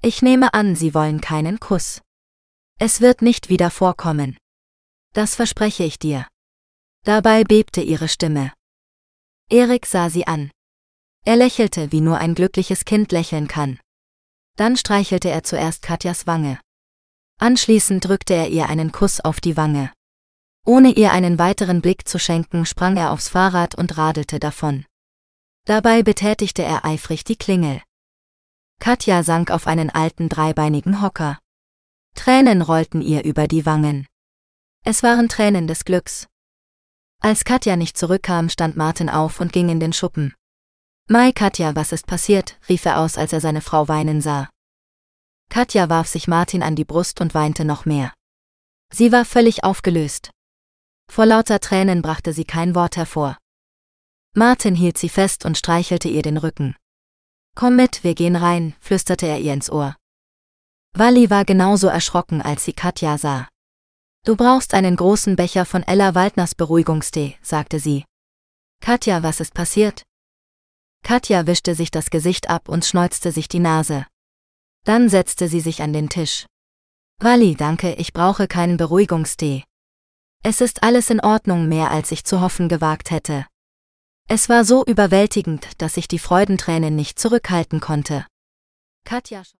Ich nehme an, Sie wollen keinen Kuss. Es wird nicht wieder vorkommen. Das verspreche ich dir. Dabei bebte ihre Stimme. Erik sah sie an. Er lächelte, wie nur ein glückliches Kind lächeln kann. Dann streichelte er zuerst Katjas Wange. Anschließend drückte er ihr einen Kuss auf die Wange. Ohne ihr einen weiteren Blick zu schenken, sprang er aufs Fahrrad und radelte davon. Dabei betätigte er eifrig die Klingel. Katja sank auf einen alten dreibeinigen Hocker. Tränen rollten ihr über die Wangen. Es waren Tränen des Glücks. Als Katja nicht zurückkam, stand Martin auf und ging in den Schuppen. Mai, Katja, was ist passiert?, rief er aus, als er seine Frau weinen sah. Katja warf sich Martin an die Brust und weinte noch mehr. Sie war völlig aufgelöst. Vor lauter Tränen brachte sie kein Wort hervor. Martin hielt sie fest und streichelte ihr den Rücken. Komm mit, wir gehen rein, flüsterte er ihr ins Ohr. Wally war genauso erschrocken, als sie Katja sah. Du brauchst einen großen Becher von Ella Waldners Beruhigungstee, sagte sie. Katja, was ist passiert? Katja wischte sich das Gesicht ab und schneuzte sich die Nase. Dann setzte sie sich an den Tisch. Wally, danke, ich brauche keinen Beruhigungstee. Es ist alles in Ordnung, mehr als ich zu hoffen gewagt hätte. Es war so überwältigend, dass ich die Freudentränen nicht zurückhalten konnte. Katja